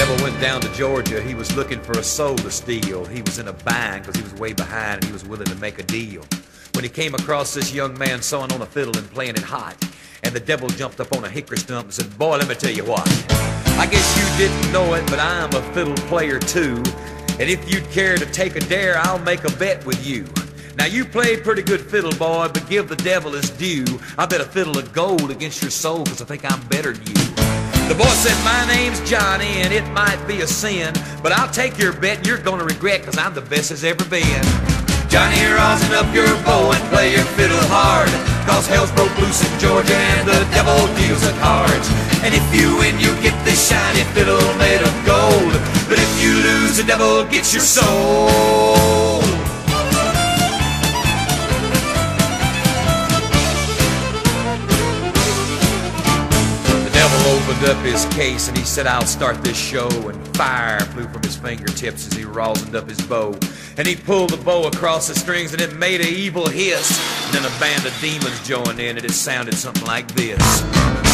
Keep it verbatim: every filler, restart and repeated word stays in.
devil went down to Georgia. He was looking for a soul to steal. He was in a bind because he was way behind and he was willing to make a deal. When he came across this young man sawing on a fiddle and playing it hot, and the devil jumped up on a hickory stump and said, boy, let me tell you what. I guess you didn't know it, but I'm a fiddle player too. And if you'd care to take a dare, I'll make a bet with you. Now you play pretty good fiddle, boy, but give the devil his due. I bet a fiddle of gold against your soul, cause I think I'm better than you. The boy said, my name's Johnny, and it might be a sin, but I'll take your bet and you're gonna regret, cause I'm the best as ever been. Johnny, rosin up your bow and play your fiddle hard, cause hell's broke loose in Georgia and the devil deals the cards. And if you win, you get this shiny fiddle made of gold, but if you lose, the devil gets your soul. Opened up his case and he said, I'll start this show, and fire flew from his fingertips as he rosined up his bow, and he pulled the bow across the strings and it made an evil hiss, and then a band of demons joined in and it sounded something like this.